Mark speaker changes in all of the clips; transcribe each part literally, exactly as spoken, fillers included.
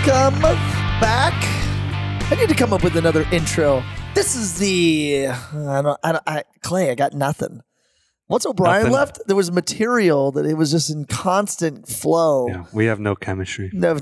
Speaker 1: Welcome back. I need to come up with another intro. This is the I don't I, don't, I Clay. I got nothing. Once O'Brien
Speaker 2: Nothing.
Speaker 1: left, there was material that it was just in constant flow.
Speaker 2: Yeah, we have no chemistry.
Speaker 1: No,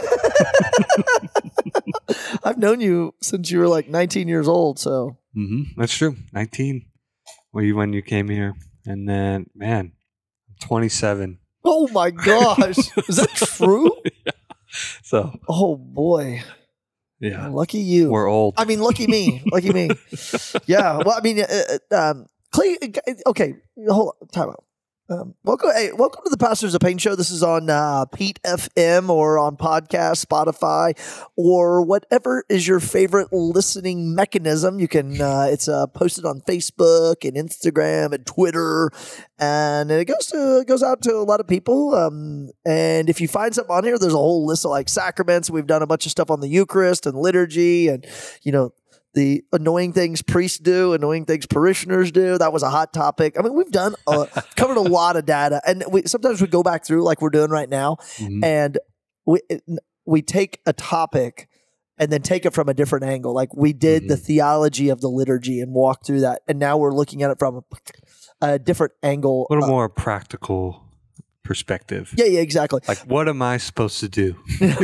Speaker 1: I've known you since you were like nineteen years old. So
Speaker 2: Mm-hmm. That's true. nineteen when you, when you came here. And then, man, twenty-seven.
Speaker 1: oh my gosh, is that true?
Speaker 2: Yeah. So,
Speaker 1: Oh boy,
Speaker 2: yeah,
Speaker 1: lucky you.
Speaker 2: we're old.
Speaker 1: I mean, lucky me. Lucky me. Yeah. Well, I mean, uh, uh, um, Clay. Okay, hold on. Time out. Um, welcome, hey, welcome to the Pastors of Pain Show. This is on uh, Pete F M or on podcast, Spotify, or whatever is your favorite listening mechanism. You can. Uh, it's uh, posted on Facebook and Instagram and Twitter, and it goes to it goes out to a lot of people. Um, and if you find something on here, there's a whole list of like sacraments. We've done a bunch of stuff on the Eucharist and liturgy, and you know. The annoying things priests do, annoying things parishioners do. That was a hot topic. I mean, we've done uh, covered a lot of data, and we sometimes we go back through like we're doing right now,
Speaker 2: Mhm.
Speaker 1: and we we take a topic and then take it from a different angle. Like we did
Speaker 2: Mhm.
Speaker 1: the theology of the liturgy and walk through that, and now we're looking at it from a, a different angle.
Speaker 2: A little
Speaker 1: Uh,
Speaker 2: more practical perspective.
Speaker 1: yeah, yeah, exactly.
Speaker 2: Like, what am I supposed to do?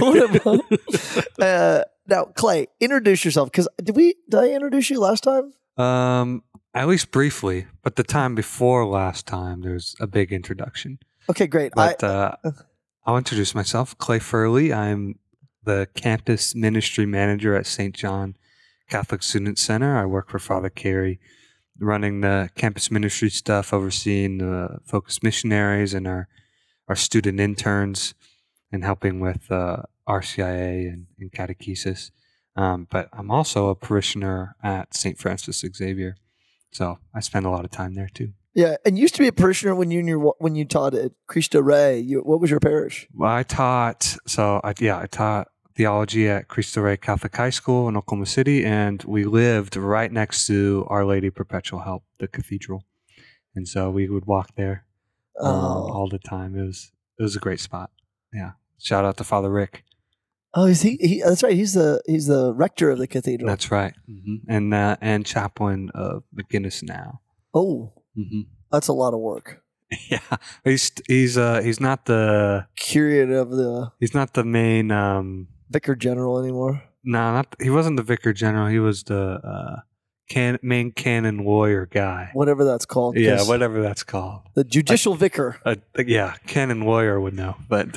Speaker 1: uh, now, Clay, introduce yourself because did we did I introduce you last time?
Speaker 2: um, at least briefly, but the time before last time, there's a big introduction.
Speaker 1: Okay, great.
Speaker 2: But
Speaker 1: I,
Speaker 2: uh, I'll introduce myself. Clay Furley. I'm the campus ministry manager at Saint John Catholic Student Center. I work for Father Carey, running the campus ministry stuff, overseeing the Focus missionaries and our, our student interns, and helping with uh, R C I A and, and catechesis. Um, but I'm also a parishioner at Saint Francis Xavier. So I spend a lot of time there too.
Speaker 1: Yeah, and you used to be a parishioner when you and your, when you taught at Cristo Rey. You, what was your parish?
Speaker 2: Well, I taught, so I, yeah, I taught theology at Cristo Rey Catholic High School in Oklahoma City, and we lived right next to Our Lady Perpetual Help, the cathedral. And so we would walk there um,
Speaker 1: Oh,
Speaker 2: all the time. It was it was a great spot. Yeah. Shout out to Father Rick.
Speaker 1: oh, is he, he? That's right. He's the he's the rector of the cathedral.
Speaker 2: That's right. hmm And uh, and chaplain of McGinnis now.
Speaker 1: oh,
Speaker 2: hmm
Speaker 1: that's a lot of work.
Speaker 2: Yeah. He's he's uh he's not the
Speaker 1: Curate of the
Speaker 2: he's not the main um
Speaker 1: vicar general anymore.
Speaker 2: no, not he wasn't the vicar general. He was the uh can main canon lawyer guy.
Speaker 1: Whatever that's called.
Speaker 2: Yeah,
Speaker 1: 'cause
Speaker 2: whatever that's called.
Speaker 1: The judicial vicar.
Speaker 2: Uh, yeah, canon lawyer would know, but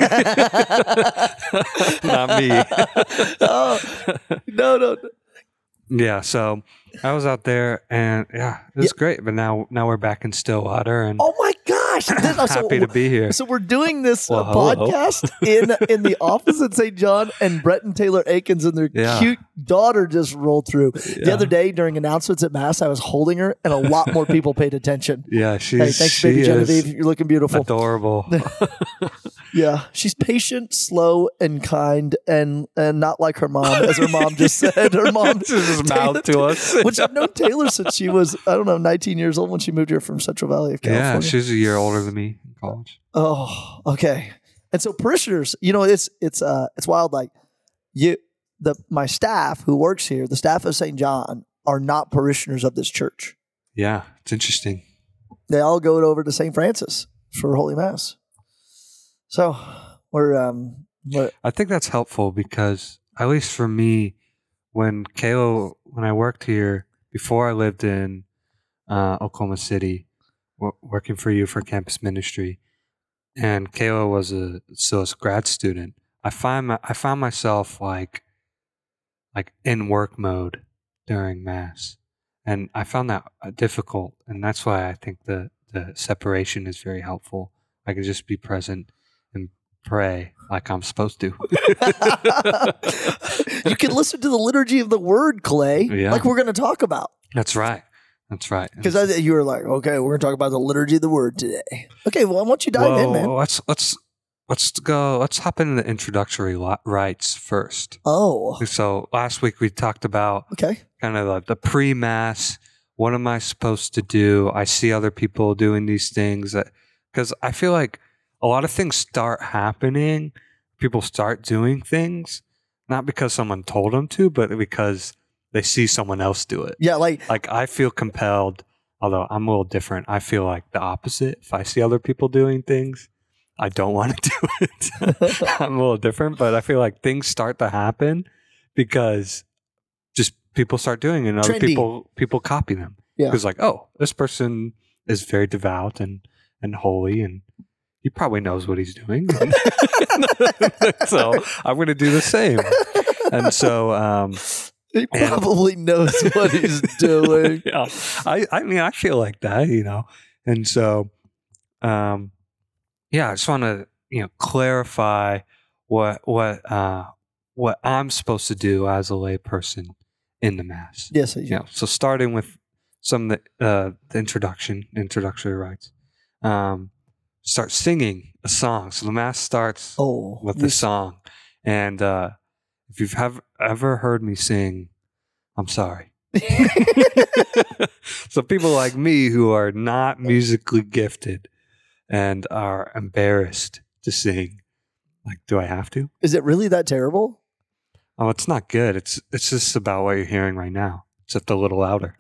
Speaker 2: not me.
Speaker 1: Oh, no, no.
Speaker 2: Yeah, so I was out there, and yeah, it was great. But now, now we're back in Stillwater, and
Speaker 1: Oh my gosh! This- so-
Speaker 2: happy to be here.
Speaker 1: So we're doing this uh,
Speaker 2: Well, hello.
Speaker 1: podcast in in the office at Saint John, and Brett and Taylor Akins and their
Speaker 2: Yeah.
Speaker 1: cute daughter just rolled through. The
Speaker 2: Yeah.
Speaker 1: other day during announcements at Mass, I was holding her, and a lot more people paid attention.
Speaker 2: Yeah, she's
Speaker 1: Hey, thanks,
Speaker 2: she
Speaker 1: baby
Speaker 2: is
Speaker 1: Genevieve. You're looking beautiful.
Speaker 2: adorable.
Speaker 1: Yeah, she's patient, slow, and kind, and and not like her mom, as her mom just said. Her mom
Speaker 2: Just mouth to us.
Speaker 1: which I've known Taylor since she was, I don't know, nineteen years old when she moved here from Central Valley of
Speaker 2: Yeah,
Speaker 1: California.
Speaker 2: she's a year older than me in college.
Speaker 1: Oh, okay. And so parishioners, you know, it's it's uh it's wild. Like you, the my staff who works here, the staff of Saint John, are not parishioners of this church.
Speaker 2: Yeah, it's interesting.
Speaker 1: They all go over to Saint Francis for Holy Mass. So we're um we're,
Speaker 2: I think that's helpful because, at least for me, when Kayla, when I worked here before I lived in uh, Oklahoma City, w- working for you for campus ministry, and Kayla was a still a grad student, I find my, I found myself like like in work mode during Mass, and I found that uh, difficult, and that's why I think the the separation is very helpful. I can just be present and pray like I'm supposed to.
Speaker 1: you can listen to the liturgy of the Word, Clay,
Speaker 2: Yeah.
Speaker 1: like we're going to talk about.
Speaker 2: That's right. That's right.
Speaker 1: Because you were like, okay, we're going to talk about the liturgy of the Word today. Okay, well, why don't you dive
Speaker 2: Well,
Speaker 1: in, man?
Speaker 2: Let's let's let's go. Let's hop into the introductory li- rites first.
Speaker 1: Oh,
Speaker 2: So last week we talked about
Speaker 1: okay.
Speaker 2: kind of the, the pre-mass. What am I supposed to do? I see other people doing these things that because I feel like a lot of things start happening, people start doing things not because someone told them to, but because they see someone else do it.
Speaker 1: Yeah, like
Speaker 2: Like I feel compelled, although I'm a little different. I feel like the opposite. If I see other people doing things, I don't want to do it. I'm a little different, but I feel like things start to happen because just people start doing it and other
Speaker 1: Trendy.
Speaker 2: people people copy them.
Speaker 1: Yeah.
Speaker 2: Because like, oh, this person is very devout and, and holy and he probably knows what he's doing. So I'm going to do the same. And so, um,
Speaker 1: he
Speaker 2: and-
Speaker 1: probably knows what he's doing.
Speaker 2: yeah, I, I mean, I feel like that, you know, and so, um, yeah, I just want to, you know, clarify what, what, uh, what I'm supposed to do as a lay person in the Mass.
Speaker 1: Yes, I
Speaker 2: You know, so starting with some of the, uh, the introduction, introductory rites, um, start singing a song. So the Mass starts
Speaker 1: Oh,
Speaker 2: with
Speaker 1: you
Speaker 2: the
Speaker 1: s-
Speaker 2: song. And uh, if you've have, ever heard me sing, I'm sorry. So people like me who are not musically gifted and are embarrassed to sing, like, do I have to?
Speaker 1: Is it really that terrible?
Speaker 2: Oh, it's not good. It's it's just about what you're hearing right now, except a little louder.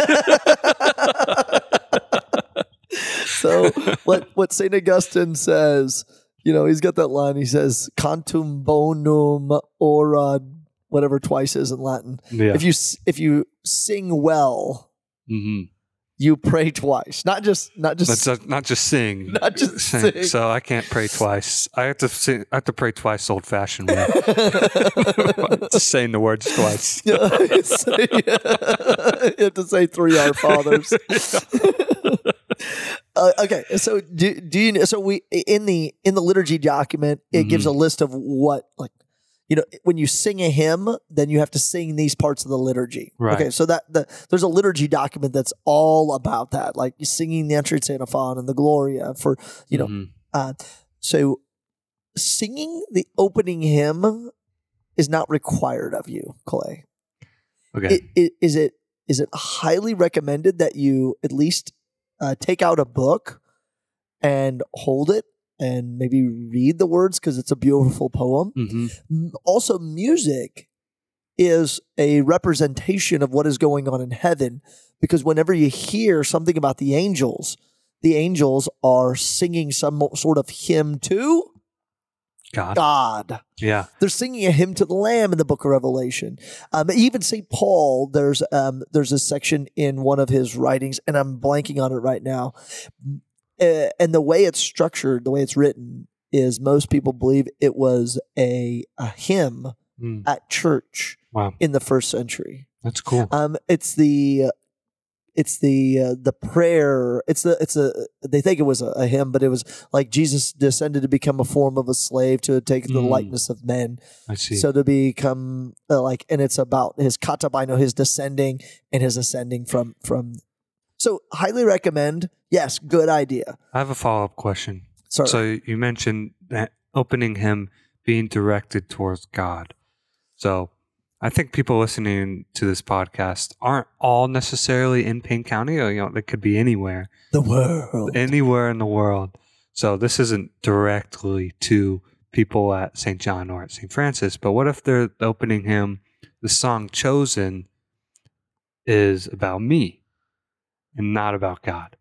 Speaker 1: So what what Saint Augustine says, you know, he's got that line. He says, "Cantum bonum ora," whatever twice is in Latin.
Speaker 2: Yeah.
Speaker 1: If you s- if you sing well,
Speaker 2: hmm
Speaker 1: you pray twice. Not just not just
Speaker 2: That's not, not just sing.
Speaker 1: Not just sing.
Speaker 2: So I can't pray twice. I have to sing, I have to pray twice, old fashioned way. Just saying the words twice.
Speaker 1: Yeah, it's- yeah. You have to say three Our Fathers. Uh, okay, so do, do you so we in the in the liturgy document it gives a list of what, like, you know, when you sing a hymn, then you have to sing these parts of the liturgy.
Speaker 2: Right.
Speaker 1: Okay, so that the there's a liturgy document that's all about that, like singing the Entry Antiphon and the Gloria for, you know.
Speaker 2: Mhm.
Speaker 1: Uh, so singing the opening hymn is not required of you, Clay.
Speaker 2: Okay.
Speaker 1: It, it, is it is it highly recommended that you at least uh, take out a book and hold it and maybe read the words because it's a beautiful poem?
Speaker 2: hmm
Speaker 1: M- Also, music is a representation of what is going on in heaven, because whenever you hear something about the angels, the angels are singing some sort of hymn to
Speaker 2: God.
Speaker 1: God.
Speaker 2: Yeah.
Speaker 1: They're singing a hymn to the Lamb in the Book of Revelation. Um, even Saint Paul, there's um, there's a section in one of his writings, and I'm blanking on it right now. Uh, and the way it's structured, the way it's written, is most people believe it was a, a hymn
Speaker 2: Mm.
Speaker 1: at church
Speaker 2: Wow.
Speaker 1: in the first century.
Speaker 2: That's cool.
Speaker 1: Um, it's the it's the uh, the prayer. It's the it's a they think it was a, a hymn, but it was like Jesus descended to become a form of a slave to take the
Speaker 2: Mm.
Speaker 1: likeness of men.
Speaker 2: I see.
Speaker 1: So to become uh, like, and it's about his katabino, his descending and his ascending from from. So highly recommend. Yes, good idea.
Speaker 2: I have a follow up question.
Speaker 1: Sorry.
Speaker 2: So you mentioned that opening hymn being directed towards God. So I think people listening to this podcast aren't all necessarily in Payne County. Or, you know, they could be anywhere,
Speaker 1: the world.
Speaker 2: anywhere in the world. So this isn't directly to people at Saint John or at Saint Francis. But what if they're opening hymn, the song chosen is about me and not about God?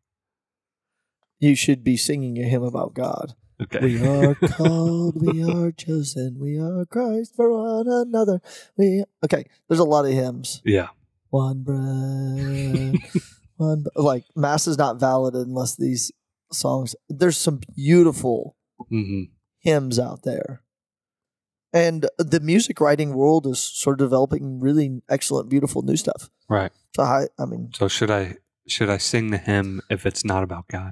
Speaker 1: You should be singing a hymn about God.
Speaker 2: Okay.
Speaker 1: We are called, we are chosen, we are Christ for one another. We okay. There's a lot of hymns.
Speaker 2: Yeah.
Speaker 1: One breath, one like mass is not valid unless these songs. There's some beautiful
Speaker 2: hmm
Speaker 1: hymns out there, and the music writing world is sort of developing really excellent, beautiful new stuff.
Speaker 2: Right.
Speaker 1: So I, I mean,
Speaker 2: So should I should I sing the hymn if it's not about God?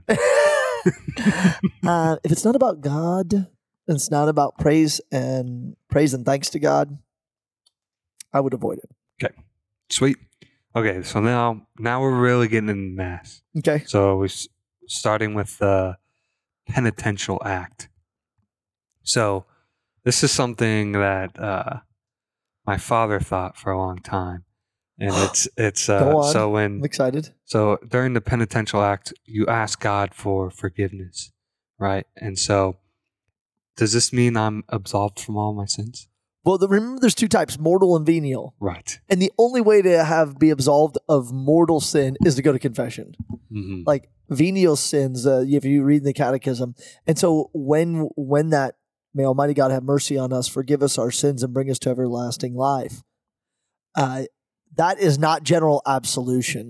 Speaker 1: uh, if it's not about God, and it's not about praise and praise and thanks to God, I would avoid it.
Speaker 2: Sweet. Okay, so now now we're really getting into mass.
Speaker 1: Okay.
Speaker 2: So we're s- starting with the penitential act. So this is something that uh, my father thought for a long time, and it's it's uh,
Speaker 1: Go on.
Speaker 2: so
Speaker 1: I'm
Speaker 2: when
Speaker 1: excited.
Speaker 2: so during the penitential act, you ask God for forgiveness, right? And so does this mean I'm absolved from all my sins?
Speaker 1: Well, the, remember there's two types, mortal and venial.
Speaker 2: Right.
Speaker 1: And the only way to have be absolved of mortal sin is to go to confession.
Speaker 2: Mm-hmm.
Speaker 1: Like venial sins, uh, if you read the catechism. And so when when that, may Almighty God have mercy on us, forgive us our sins, and bring us to everlasting life, uh, that is not general absolution.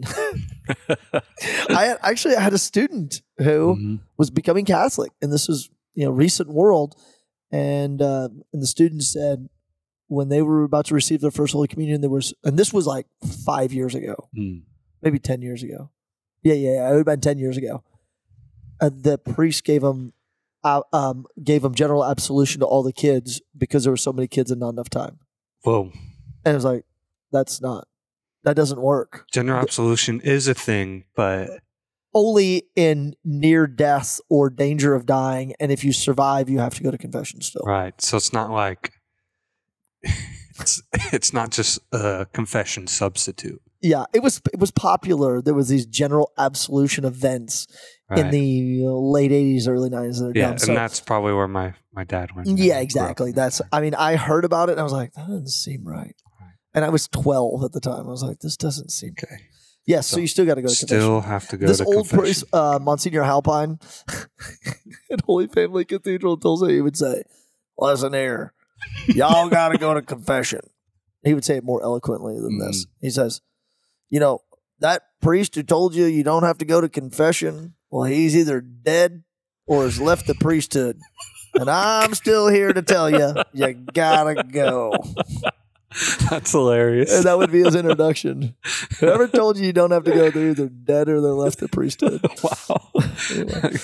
Speaker 1: I had, actually I had a student who
Speaker 2: Mm-hmm.
Speaker 1: was becoming Catholic, and this was, you know, recent world, and uh, and the student said when they were about to receive their first Holy Communion, there was, and this was like five years ago,
Speaker 2: Mm.
Speaker 1: maybe ten years ago. Yeah, yeah, yeah, it would have been ten years ago. Uh, the priest gave them, uh, um, gave them general absolution to all the kids because there were so many kids and not enough time.
Speaker 2: Whoa.
Speaker 1: And it was like, that's not, that doesn't work.
Speaker 2: General absolution is a thing, but
Speaker 1: Only in near death or danger of dying, and if you survive, you have to go to confession still.
Speaker 2: right. So it's not like it's it's not just a confession substitute.
Speaker 1: Yeah, it was it was popular. There was these general absolution events
Speaker 2: Right.
Speaker 1: in the late eighties, early nineties. That are
Speaker 2: yeah,
Speaker 1: dumb.
Speaker 2: and
Speaker 1: So,
Speaker 2: that's probably where my, my dad went. and
Speaker 1: yeah,
Speaker 2: grew up.
Speaker 1: exactly. That's. I mean, I heard about it and I was like, that doesn't seem right.
Speaker 2: Right.
Speaker 1: And I was twelve at the time. I was like, this doesn't seem.
Speaker 2: Okay.
Speaker 1: Yes, so,
Speaker 2: So
Speaker 1: you still got to go to confession.
Speaker 2: Still have to go
Speaker 1: This
Speaker 2: to
Speaker 1: old
Speaker 2: confession.
Speaker 1: priest, uh, Monsignor Halpine, at Holy Family Cathedral in Tulsa, he would say, "Listen here, y'all got to go to confession." He would say it more eloquently than
Speaker 2: Mm.
Speaker 1: this. He says, "You know, that priest who told you you don't have to go to confession, well, he's either dead or has left the priesthood. And I'm still here to tell you, you gotta go."
Speaker 2: That's hilarious.
Speaker 1: And that would be his introduction. Whoever told you you don't have to go, they're either dead or they left the priesthood.
Speaker 2: Wow.
Speaker 1: Anyway.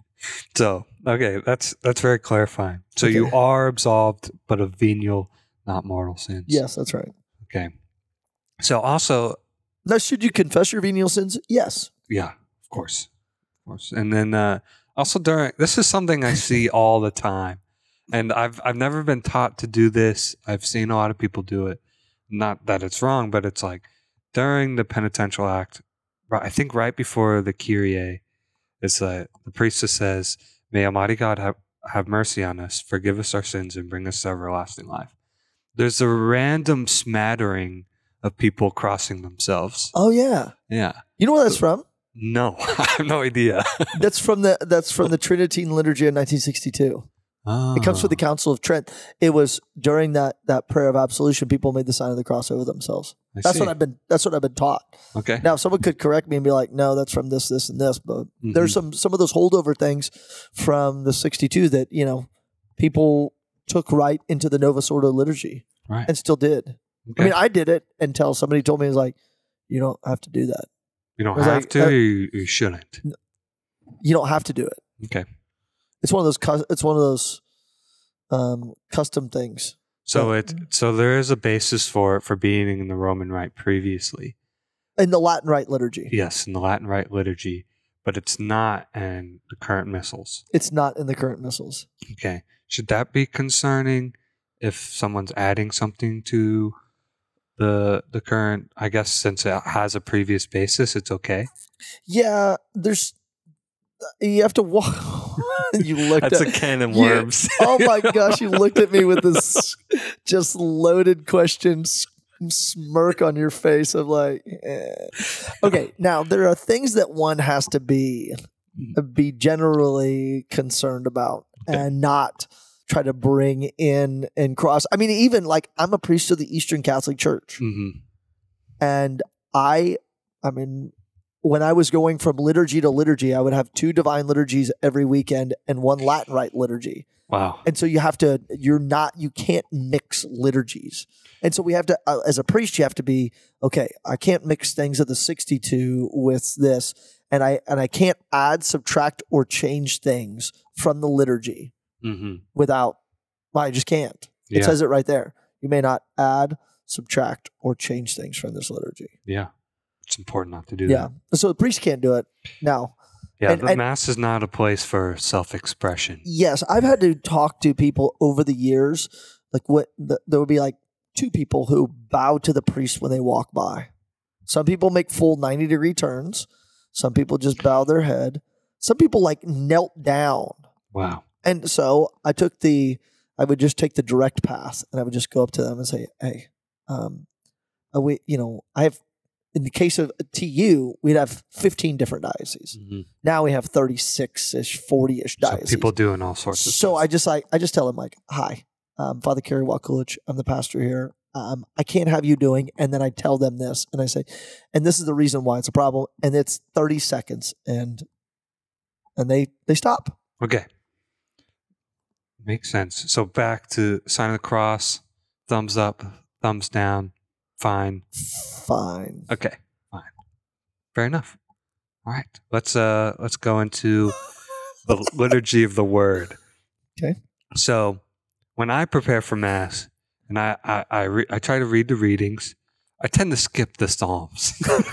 Speaker 2: So, okay, that's that's very clarifying. So you
Speaker 1: Okay.
Speaker 2: are absolved, but of venial, not mortal sins.
Speaker 1: Yes, that's right.
Speaker 2: Okay. So also,
Speaker 1: Now, should you confess your venial sins? Yes.
Speaker 2: yeah, of course, of course. And then uh, also during this is something I see all the time, and I've I've never been taught to do this. I've seen a lot of people do it. Not that it's wrong, but it's like during the penitential act. right- I think right before the Kyrie, it's like the priestess says, "May Almighty God have have mercy on us, forgive us our sins, and bring us to everlasting life." There's a random smattering of people crossing themselves.
Speaker 1: Oh yeah.
Speaker 2: Yeah.
Speaker 1: You know where that's from?
Speaker 2: No, I have no idea.
Speaker 1: That's from the that's from the Tridentine Liturgy in nineteen sixty-two.
Speaker 2: Oh.
Speaker 1: It comes from the Council of Trent. It was during that that prayer of absolution, people made the sign of the cross over themselves.
Speaker 2: I
Speaker 1: That's
Speaker 2: see.
Speaker 1: what I've been. That's what I've been taught.
Speaker 2: Okay.
Speaker 1: Now, someone could correct me and be like, "No, that's from this, this, and this." But
Speaker 2: Mhm.
Speaker 1: there's some some of those holdover things from the sixty-two that you know people took right into the Novus Ordo liturgy
Speaker 2: Right.
Speaker 1: and still did.
Speaker 2: Okay.
Speaker 1: I mean, I did it until somebody told me, "It was like, you don't have to do that.
Speaker 2: you don't
Speaker 1: was
Speaker 2: have
Speaker 1: like,
Speaker 2: to.
Speaker 1: uh,
Speaker 2: you, you shouldn't.
Speaker 1: You don't have to do it."
Speaker 2: Okay.
Speaker 1: It's one of those. cus- It's one of those um, custom things.
Speaker 2: So
Speaker 1: Yeah.
Speaker 2: it so there is a basis for it for being in the Roman Rite previously.
Speaker 1: In the Latin Rite liturgy,
Speaker 2: Yes, in the Latin Rite liturgy, but it's not in the current missals.
Speaker 1: it's not in the current missals.
Speaker 2: Okay. Should that be concerning if someone's adding something to the the current? I guess since it has a previous basis, it's okay.
Speaker 1: Yeah, there's. You have to walk. You looked
Speaker 2: That's
Speaker 1: at
Speaker 2: a can of
Speaker 1: you-
Speaker 2: worms.
Speaker 1: Oh my gosh, you looked at me with this just loaded question, s- smirk on your face of like, eh. Okay, now there are things that one has to be be generally concerned about
Speaker 2: Okay.
Speaker 1: and not try to bring in and cross. I mean, even like I'm a priest of the Eastern Catholic Church,
Speaker 2: hmm
Speaker 1: and I, I mean, when I was going from liturgy to liturgy, I would have two divine liturgies every weekend and one Latin Rite liturgy.
Speaker 2: Wow.
Speaker 1: And so you have to, you're not, you can't mix liturgies. And so we have to, uh, as a priest, you have to be, okay, I can't mix things of the sixty-two with this. And I, and I can't add, subtract, or change things from the liturgy
Speaker 2: hmm
Speaker 1: without, well, I just can't.
Speaker 2: Yeah.
Speaker 1: It says it right there. You may not add, subtract, or change things from this liturgy.
Speaker 2: Yeah. It's important not to do
Speaker 1: Yeah.
Speaker 2: that.
Speaker 1: So the priest can't do it. Now,
Speaker 2: Yeah.
Speaker 1: And-
Speaker 2: the
Speaker 1: and-
Speaker 2: Mass is not a place for self expression.
Speaker 1: yes, I've had to talk to people over the years. Like what the, there would be like two people who bow to the priest when they walk by. Some people make full ninety degree turns. Some people just bow their head. Some people like knelt down
Speaker 2: Wow.
Speaker 1: And so I took the, I would just take the direct path, and I would just go up to them and say, "Hey, um, uh, we, you know, I have." In the case of T U, we'd have fifteen different dioceses.
Speaker 2: Mm-hmm.
Speaker 1: Now we have thirty-six ish, forty ish
Speaker 2: So
Speaker 1: dioceses.
Speaker 2: people doing all sorts of
Speaker 1: So
Speaker 2: stuff.
Speaker 1: I just like I just tell them like, "Hi, um, Father Kerry Wakulich. I'm the pastor here. Um, I can't have you doing." And then I tell them this, and I say, "And this is the reason why it's a problem." And it's thirty seconds, and and they they stop.
Speaker 2: Okay. Makes sense. So back to sign of the cross, thumbs up, thumbs down, fine.
Speaker 1: Fine.
Speaker 2: Okay, fine. Fair enough. All right. Let's uh let's go into the liturgy of the word.
Speaker 1: Okay.
Speaker 2: So when I prepare for Mass and I I I, re- I try to read the readings, I tend to skip the Psalms.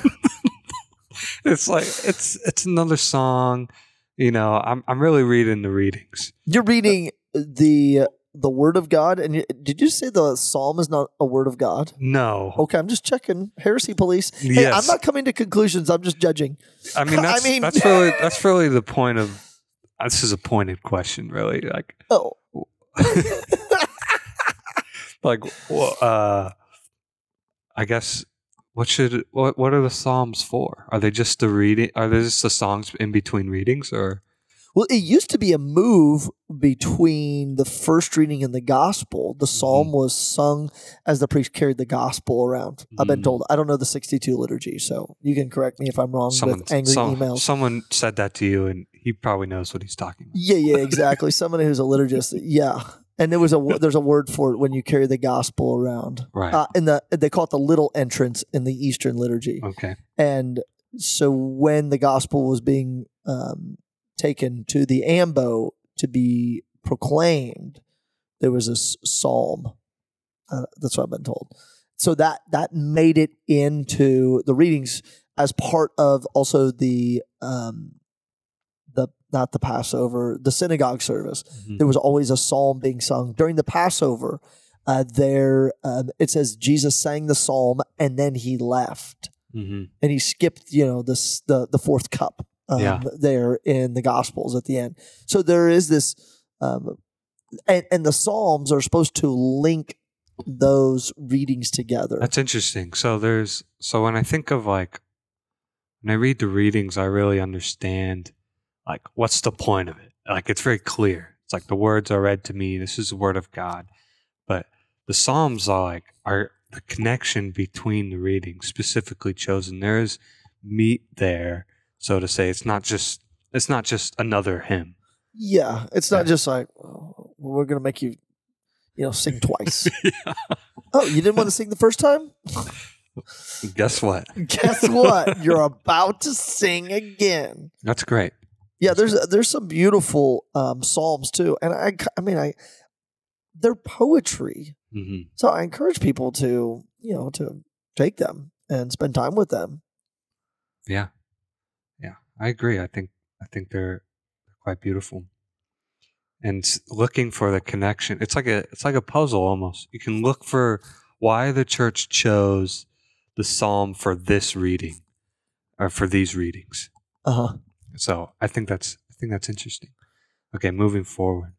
Speaker 2: It's like it's it's another song, you know. I'm I'm really reading the readings.
Speaker 1: You're reading the the Word of God, and you, did you say the Psalm is not a Word of God?
Speaker 2: No.
Speaker 1: Okay, I'm just checking. Heresy police. Hey,
Speaker 2: Yes.
Speaker 1: I'm not coming to conclusions. I'm just judging.
Speaker 2: I mean that's
Speaker 1: I mean-
Speaker 2: that's really that's really the point of this is a pointed question, really. Like
Speaker 1: Oh,
Speaker 2: like well, uh I guess what should what what are the Psalms for? Are they just the reading? Are they just the songs in between readings, or
Speaker 1: well, it used to be a move between the first reading and the gospel. The psalm was sung as the priest carried the gospel around. I've been
Speaker 2: Mm.
Speaker 1: told. I don't know the sixty-two liturgy, so you can correct me if I'm wrong
Speaker 2: someone
Speaker 1: with angry
Speaker 2: some-
Speaker 1: emails.
Speaker 2: someone said that to you, and he probably knows what he's talking about.
Speaker 1: Yeah, yeah, exactly. Somebody who's a liturgist. Yeah. And there was a wo- there's a word for it when you carry the gospel around.
Speaker 2: Right.
Speaker 1: Uh, in the they call it the little entrance in the Eastern liturgy.
Speaker 2: Okay.
Speaker 1: And so when the gospel was being um, taken to the ambo to be proclaimed, there was a s- psalm. Uh, that's what I've been told. So that that made it into the readings as part of also the um, the not the Passover, the synagogue service.
Speaker 2: Mhm.
Speaker 1: There was always a psalm being sung during the Passover. Uh, there, um, it says Jesus sang the psalm and then he left,
Speaker 2: Mhm.
Speaker 1: and he skipped, you know, this the the fourth cup um,
Speaker 2: Yeah.
Speaker 1: there in the Gospels at the end. So there is this, um, and and the Psalms are supposed to link those readings together.
Speaker 2: That's interesting. So there's so when I think of like when I read the readings, I really understand like what's the point of it. Like it's very clear. It's like the words are read to me. This is the word of God. But the Psalms are like are the connection between the readings specifically chosen. There is meat there, so to say. It's not just it's not just another hymn.
Speaker 1: Yeah, it's not
Speaker 2: Yeah.
Speaker 1: just like, oh, we're going to make you, you know, sing twice.
Speaker 2: Yeah.
Speaker 1: Oh, you didn't want to sing the first time?
Speaker 2: Guess what?
Speaker 1: Guess what? You're about to sing again.
Speaker 2: That's great.
Speaker 1: Yeah, there's there's some beautiful um, psalms too, and I I mean I they're poetry,
Speaker 2: hmm
Speaker 1: so I encourage people to you know to take them and spend time with them.
Speaker 2: Yeah, yeah, I agree. I think I think they're quite beautiful, and s- looking for the connection. It's like a it's like a puzzle almost. You can look for why the church chose the psalm for this reading or for these readings.
Speaker 1: Uh huh.
Speaker 2: So I think that's I think that's interesting. Okay, moving forward.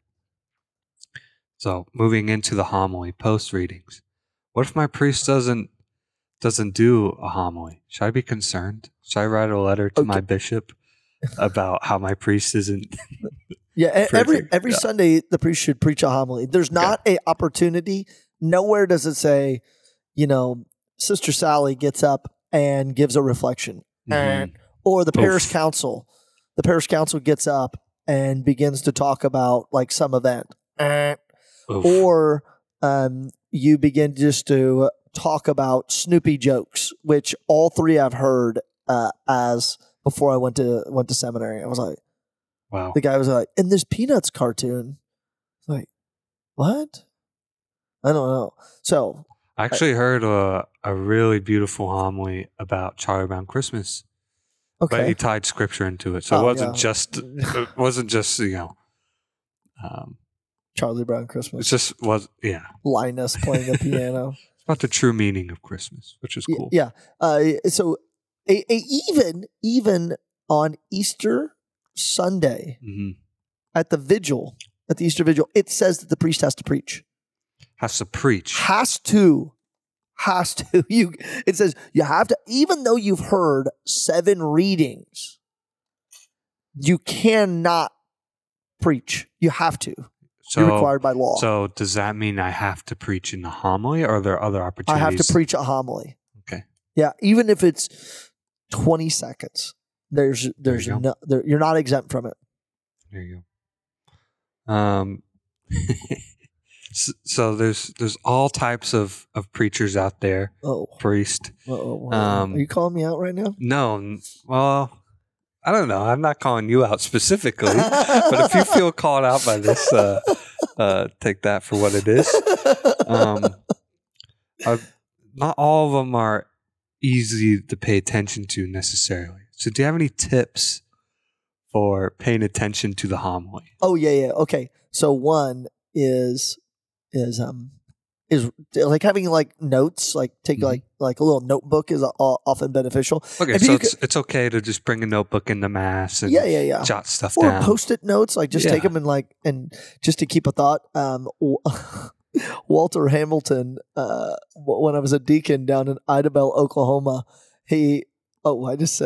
Speaker 2: So moving into the homily post readings. What if my priest doesn't doesn't do a homily? Should I be concerned? Should I write a letter to my
Speaker 1: Okay.
Speaker 2: bishop about how my priest isn't?
Speaker 1: Yeah, e- every
Speaker 2: Preaching,
Speaker 1: every
Speaker 2: yeah.
Speaker 1: Sunday the priest should preach a homily. There's not a opportunity. Nowhere does it say, you know, Sister Sally gets up and gives a reflection,
Speaker 2: Mhm.
Speaker 1: or the parish
Speaker 2: Oof.
Speaker 1: council. The parish council gets up and begins to talk about like some event,
Speaker 2: Oof.
Speaker 1: or um, you begin just to talk about Snoopy jokes, which all three I've heard uh, as before I went to went to seminary. I was like,
Speaker 2: Wow.
Speaker 1: the guy was like, in this Peanuts cartoon, like, what? I don't know. So
Speaker 2: I actually heard a, a really beautiful homily about Charlie Brown Christmas, but
Speaker 1: okay,
Speaker 2: he tied scripture into it, so
Speaker 1: Oh,
Speaker 2: it wasn't
Speaker 1: yeah.
Speaker 2: just it wasn't just you know, um,
Speaker 1: Charlie Brown
Speaker 2: it
Speaker 1: Christmas,
Speaker 2: just was yeah.
Speaker 1: Linus playing the piano.
Speaker 2: It's about the true meaning of Christmas, which is
Speaker 1: Y-
Speaker 2: cool.
Speaker 1: Yeah. Uh, so a, a, even even on Easter Sunday
Speaker 2: hmm
Speaker 1: at the vigil, at the Easter Vigil, it says that the priest has to preach.
Speaker 2: Has to preach.
Speaker 1: Has to. Has to. You. It says you have to, even though you've heard seven readings, you cannot preach. You have to.
Speaker 2: So,
Speaker 1: You're required by law.
Speaker 2: So does that mean I have to preach in the homily, or are there other
Speaker 1: I
Speaker 2: opportunities?
Speaker 1: have to preach a homily.
Speaker 2: Okay.
Speaker 1: Yeah, even if it's twenty seconds, there's there's
Speaker 2: you go.
Speaker 1: no, there, you're not exempt from it.
Speaker 2: There you go. Um, so, so there's there's all types of, of preachers out there.
Speaker 1: Oh,
Speaker 2: Priest.
Speaker 1: Uh-oh.
Speaker 2: Um,
Speaker 1: Are you calling me out right now?
Speaker 2: No, n- well, I don't know. I'm not calling you out specifically, but if you feel called out by this, uh, uh, take that for what it is. Um, uh, not all of them are easy to pay attention to necessarily. So, do you have any tips for paying attention to the homily?
Speaker 1: Oh yeah, yeah. Okay. So one is is um is like having like notes, like take
Speaker 2: Mhm.
Speaker 1: like like a little notebook is o- often beneficial.
Speaker 2: Okay,
Speaker 1: If
Speaker 2: so
Speaker 1: you
Speaker 2: it's it's okay to just bring a notebook into mass and
Speaker 1: Yeah, yeah, yeah.
Speaker 2: jot stuff
Speaker 1: Or
Speaker 2: down.
Speaker 1: post-it notes, like just take
Speaker 2: Yeah.
Speaker 1: them and like and just to keep a thought. Um, Walter Hamilton, uh, w- when I was a deacon down in Idabel, Oklahoma, he oh I just said.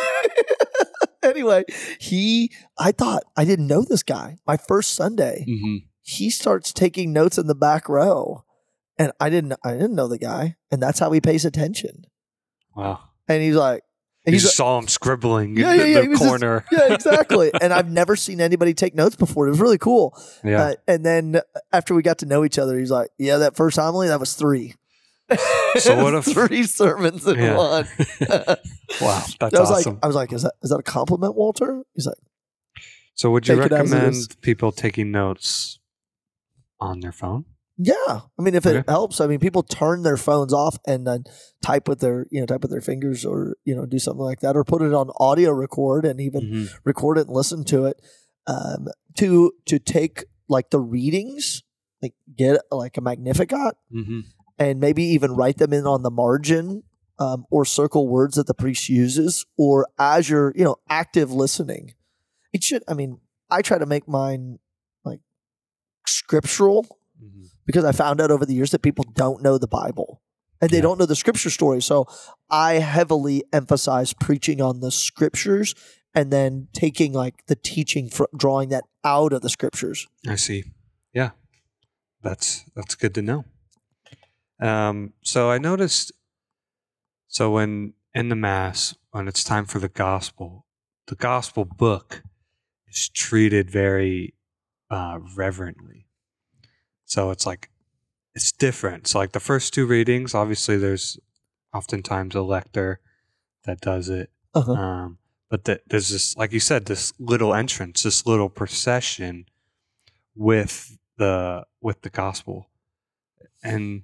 Speaker 1: Anyway, he I thought I didn't know this guy. My first Sunday,
Speaker 2: hmm
Speaker 1: he starts taking notes in the back row, and I didn't I didn't know the guy, and that's how he pays attention.
Speaker 2: Wow.
Speaker 1: And he's like, and
Speaker 2: You
Speaker 1: he's
Speaker 2: just saw him scribbling
Speaker 1: Yeah,
Speaker 2: in
Speaker 1: yeah,
Speaker 2: the,
Speaker 1: yeah,
Speaker 2: the
Speaker 1: he was just-
Speaker 2: corner.
Speaker 1: yeah, exactly. And I've never seen anybody take notes before. It was really cool.
Speaker 2: Yeah.
Speaker 1: Uh, and then after we got to know each other, he's like, "Yeah, that first homily, that was three."
Speaker 2: So what if-
Speaker 1: three sermons in
Speaker 2: Yeah.
Speaker 1: one?
Speaker 2: Wow, that's
Speaker 1: I was
Speaker 2: awesome.
Speaker 1: like, I was like, "Is that is that a compliment, Walter?" He's like,
Speaker 2: So would you
Speaker 1: Take it as it
Speaker 2: recommend
Speaker 1: is.
Speaker 2: people taking notes on their phone?
Speaker 1: "Yeah." I mean, if it
Speaker 2: Okay.
Speaker 1: helps, I mean, people turn their phones off and then type with their you know type with their fingers or you know do something like that, or put it on audio record and even
Speaker 2: Mhm.
Speaker 1: record it and listen to it. Um, to to take like the readings, like get like a Magnificat.
Speaker 2: Mhm.
Speaker 1: And maybe even write them in on the margin um, or circle words that the priest uses, or as you're, you know, active listening. It should, I mean, I try to make mine like scriptural
Speaker 2: Mhm.
Speaker 1: because I found out over the years that people don't know the Bible and they
Speaker 2: Yeah.
Speaker 1: don't know the scripture story. So I heavily emphasize preaching on the scriptures and then taking like the teaching, fr- drawing that out of the scriptures.
Speaker 2: I see. Yeah, that's that's good to know. Um, so I noticed. So when in the mass, when it's time for the gospel, the gospel book is treated very uh, reverently. So it's like it's different. So like the first two readings, obviously there's oftentimes a lector that does it.
Speaker 1: Uh-huh.
Speaker 2: Um, but the, there's this, like you said, this little entrance, this little procession with the with the gospel, and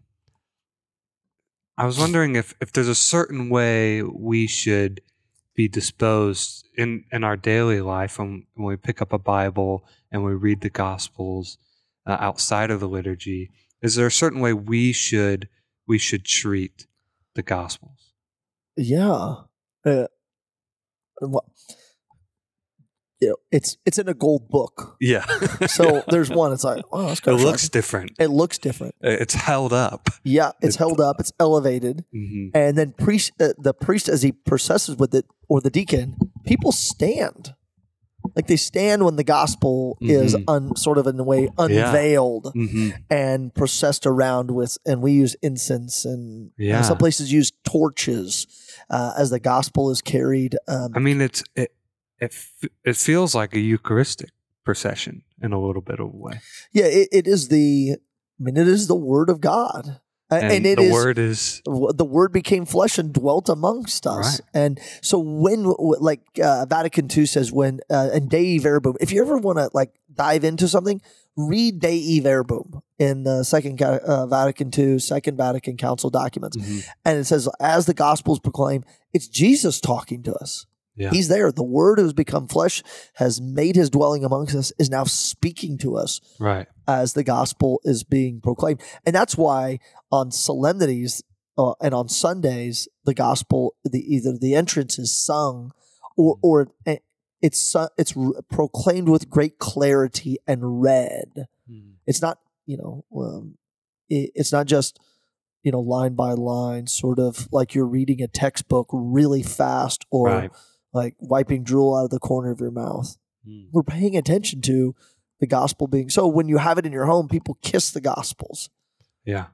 Speaker 2: I was wondering if if there's a certain way we should be disposed in in our daily life when when we pick up a Bible and we read the Gospels uh, outside of the liturgy. Is there a certain way we should we should treat the Gospels?
Speaker 1: Yeah. Uh, well, you know, it's it's in a gold book.
Speaker 2: Yeah.
Speaker 1: So there's one. It's like, oh, that's
Speaker 2: It
Speaker 1: kind of
Speaker 2: looks different.
Speaker 1: It looks different.
Speaker 2: It's held up.
Speaker 1: Yeah, it's
Speaker 2: It-
Speaker 1: held up. It's elevated,
Speaker 2: hmm
Speaker 1: and then priest, uh, the priest as he processes with it, or the deacon, people stand, like they stand when the gospel is
Speaker 2: Mhm.
Speaker 1: un, sort of in a way unveiled
Speaker 2: hmm
Speaker 1: and processed around with, and we use incense, and uh,
Speaker 2: Yeah.
Speaker 1: some places use torches uh, as the gospel is carried. Um,
Speaker 2: I mean, it's it it f- it feels like a Eucharistic procession in a little bit of a way,
Speaker 1: yeah, it, it is the. I mean, it is the word of God, A-
Speaker 2: and,
Speaker 1: and, it
Speaker 2: the
Speaker 1: is
Speaker 2: word is
Speaker 1: w- the word became flesh and dwelt amongst us.
Speaker 2: Right.
Speaker 1: And so when, w- like uh, Vatican two says, when uh, and Dei Verbum, if you ever want to like dive into something, read Dei Verbum in the second Ca- uh, Vatican two, Second Vatican Council documents,
Speaker 2: Mhm.
Speaker 1: and it says, as the gospels proclaim, it's Jesus talking to us.
Speaker 2: Yeah.
Speaker 1: He's there. The Word who's become flesh has made his dwelling amongst us, is now speaking to us
Speaker 2: right.
Speaker 1: as the gospel is being proclaimed. And that's why on solemnities uh, and on Sundays, the gospel, the either the entrance is sung or, or it, it's uh, it's r- proclaimed with great clarity and read.
Speaker 2: Mm.
Speaker 1: It's not, you know, um, it, it's not just, you know, line by line, sort of like you're reading a textbook really fast or
Speaker 2: Right.
Speaker 1: like wiping drool out of the corner of your mouth.
Speaker 2: Mm.
Speaker 1: We're paying attention to the gospel being so. When you have it in your home, people kiss the gospels.
Speaker 2: Yeah.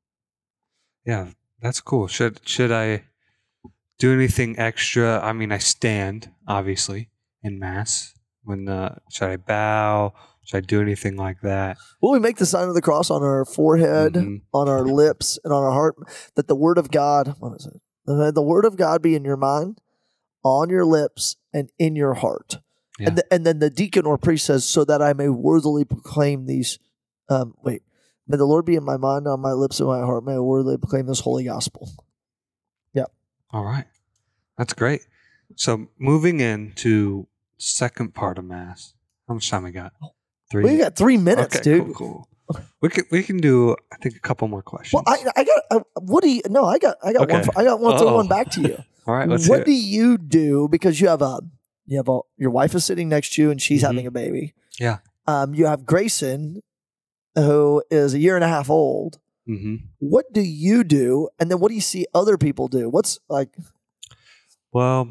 Speaker 2: Yeah, that's cool. Should should I do anything extra? I mean, I stand obviously in mass. When uh, should I bow? Should I do anything like that?
Speaker 1: Well, we make the sign of the cross on our forehead,
Speaker 2: Mhm.
Speaker 1: on our lips, and on our heart. That the word of God, what is it? The, the word of God be in your mind, on your lips, and in your heart.
Speaker 2: Yeah.
Speaker 1: And the, and then the deacon or priest says, so that I may worthily proclaim these. Um, wait, may the Lord be in my mind, on my lips, and my heart. May I worthily proclaim this holy gospel. Yep.
Speaker 2: All right. That's great. So moving into second part of mass. How much time we got? Three.
Speaker 1: We got three minutes,
Speaker 2: okay,
Speaker 1: dude.
Speaker 2: Cool, cool. We can we can do I think a couple more questions.
Speaker 1: Well, I, I got uh, what do you? No, I got I got
Speaker 2: Okay.
Speaker 1: one. For, I got one. Throw
Speaker 2: Uh-oh.
Speaker 1: one back to you.
Speaker 2: All right. Let's
Speaker 1: what
Speaker 2: hear
Speaker 1: do
Speaker 2: it.
Speaker 1: you do? Because you have a you have a your wife is sitting next to you and she's
Speaker 2: Mhm.
Speaker 1: having a baby.
Speaker 2: Yeah.
Speaker 1: Um, you have Grayson, who is a year and a half old.
Speaker 2: Mm-hmm.
Speaker 1: What do you do? And then what do you see other people do? What's like?
Speaker 2: Well,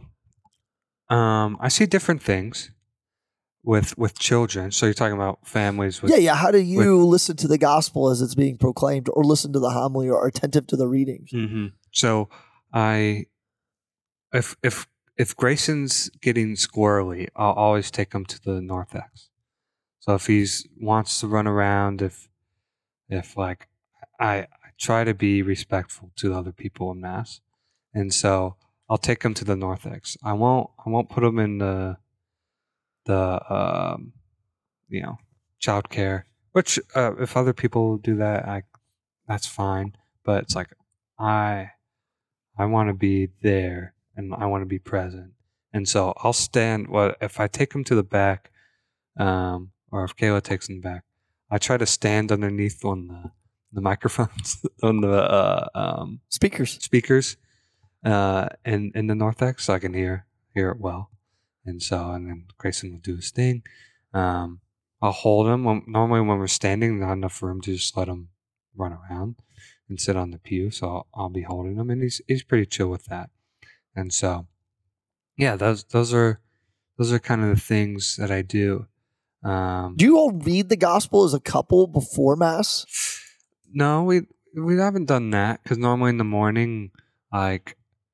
Speaker 2: um, I see different things with with children. So you're talking about families with
Speaker 1: Yeah, yeah. How do you listen to the gospel as it's being proclaimed, or listen to the homily, or are attentive to the readings?
Speaker 2: Mm-hmm. So I, if if if Grayson's getting squirrely, I'll always take him to the narthex. So if he's wants to run around, if if like I, I try to be respectful to other people in mass, and so I'll take him to the narthex. I won't I won't put him in the the um, you know childcare. Which uh, if other people do that, I that's fine. But it's like I I want to be there and I want to be present. And so I'll stand. Well, if I take him to the back, um, or if Kayla takes him back, I try to stand underneath on the the microphones on the uh, um,
Speaker 1: Speakers.
Speaker 2: speakers uh, in in the narthex, so I can hear hear it well. And so, and then Grayson will do his thing. Um, I'll hold him. When, normally, when we're standing, not enough room to just let him run around and sit on the pew. So I'll, I'll be holding him, and he's he's pretty chill with that. And so, yeah, those those are those are kind of the things that I do. Um,
Speaker 1: Do you all read the gospel as a couple before mass?
Speaker 2: no, we we haven't done that because normally in the morning, like.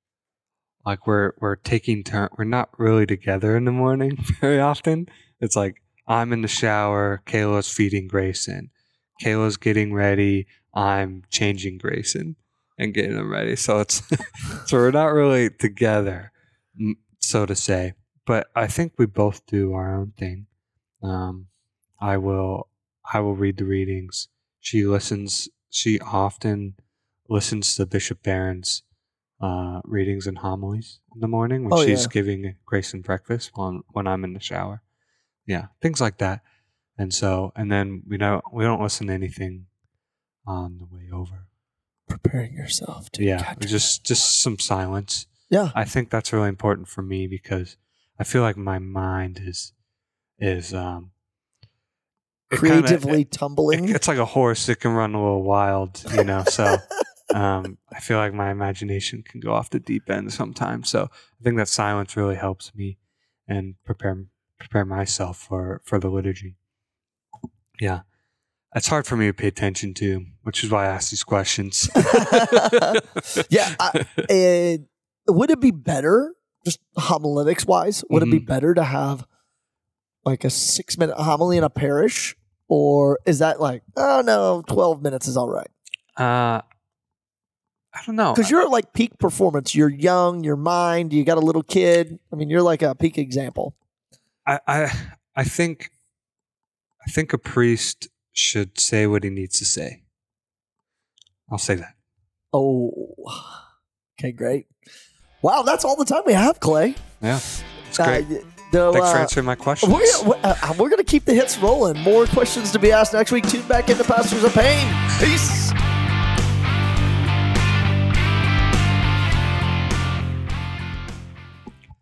Speaker 2: Like we're we're taking turn. We're not really together in the morning very often. It's like I'm in the shower, Kayla's feeding Grayson, Kayla's getting ready, I'm changing Grayson and getting him ready. So it's so we're not really together, m- so to say. But I think we both do our own thing. Um, I will I will read the readings. She listens. She often listens to Bishop Barron's uh, readings and homilies in the morning when
Speaker 1: Oh,
Speaker 2: she's
Speaker 1: yeah.
Speaker 2: giving Grayson breakfast when when I'm in the shower. Yeah, things like that. And so, and then we don't we don't listen to anything on the way over.
Speaker 1: Preparing yourself to
Speaker 2: Yeah,
Speaker 1: catch
Speaker 2: just just some silence.
Speaker 1: Yeah.
Speaker 2: I think that's really important for me because I feel like my mind is is um it kinda-
Speaker 1: creatively tumbling.
Speaker 2: it- it's like a horse that can run a little wild, you know. So um, I feel like my imagination can go off the deep end sometimes. So I think that silence really helps me and prepare prepare myself for for the liturgy. Yeah, it's hard for me to pay attention to, which is why I ask these questions.
Speaker 1: Yeah, I, and would it be better, just homiletics wise, would it be
Speaker 2: Mhm.
Speaker 1: better to have like a six minute homily in a parish? Or is that like, oh no, twelve minutes is all right?
Speaker 2: uh, I don't know.
Speaker 1: Because you're at like peak performance. You're young, you're mind, you got a little kid. I mean, you're like a peak example.
Speaker 2: I, I I think I think a priest should say what he needs to say. I'll say that.
Speaker 1: Oh, okay, great. Wow, that's all the time we have, Clay.
Speaker 2: Yeah, it's great.
Speaker 1: Uh, no,
Speaker 2: Thanks for
Speaker 1: uh,
Speaker 2: answering my questions.
Speaker 1: We're, we're, uh, we're going to keep the hits rolling. More questions to be asked next week. Tune back into Pastors of Pain. Peace.